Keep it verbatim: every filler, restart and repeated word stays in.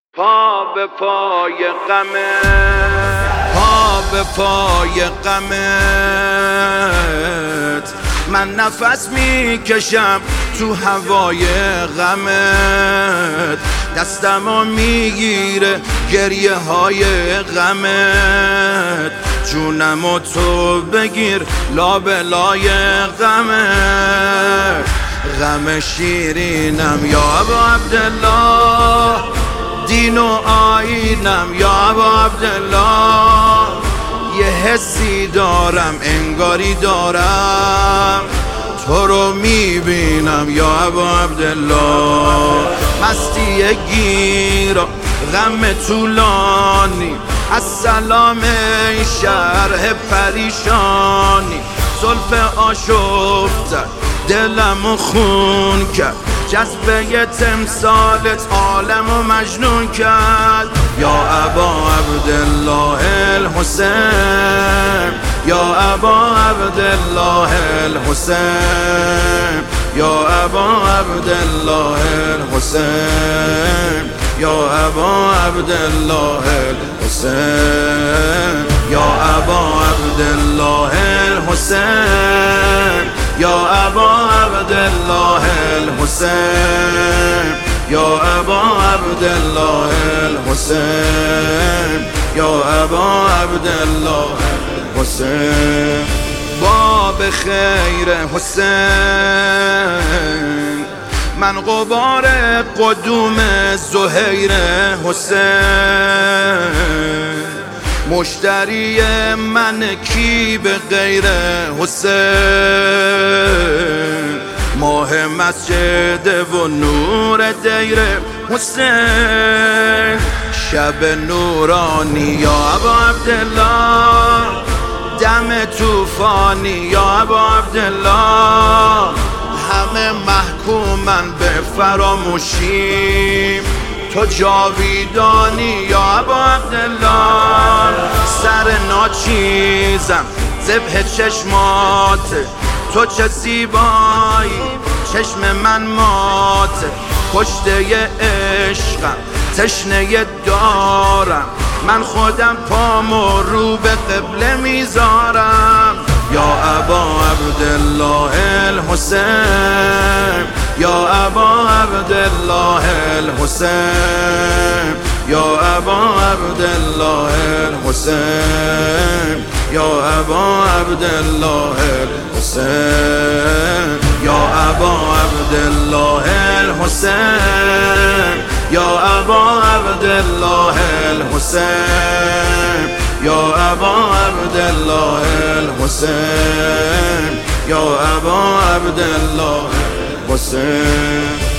پا به پای غمت، پا به پای غمت، من نفس میکشم تو هوای غمت، دستمو میگیره گریه های غمت، جونمو تو بگیر لابلای غمت، غم شیرینم یا ابا عبدالله، دین و آیینم یا ابا عبدالله، یه حسی دارم انگاری دارم تو رو میبینم یا ابا عبدالله، مستی گیرا غم طولانی، السلام ای شرح پریشانی، زلف آشفته دلمو خون کرد، جذبه تمثالت عالمو مجنون کرد، یا ابا عبدالله الحسین، یا ابا عبدالله الحسین، یا ابا عبدالله الحسین، یا ابا عبدالله الحسین، یا ابا عبدالله الحسین، یا ابا عبدالله الحسین، یا ابا عبدالله الحسین، یا ابا عبدالله الحسین، باب خیر حسین، من غبار قدوم زهیر حسین، مشتری من کی به غیر حسین، ماه مسجد و نور دیر حسین، شب نورانی یا ابا عبدالله، دم توفانی یا ابا عبدالله، همه محکومن به فراموشی تو جاویدانی یا ابا عبدالله، سر ناچیزم ذبح چشمات تو چه زیبایی، چشم من مات کشته ی عشقم، تشنه دارم من خودم پامو رو به قبله میذارم، یا ابا عبدالله الحسین، یا ابا عبدالله الحسین، یا ابا عبدالله الحسین، یا ابا عبدالله الحسین، یا ابا عبدالله الحسین، یا ابا عبدالله الحسین، یا ابا عبدالله الحسین، یا ابا عبدالله الحسین.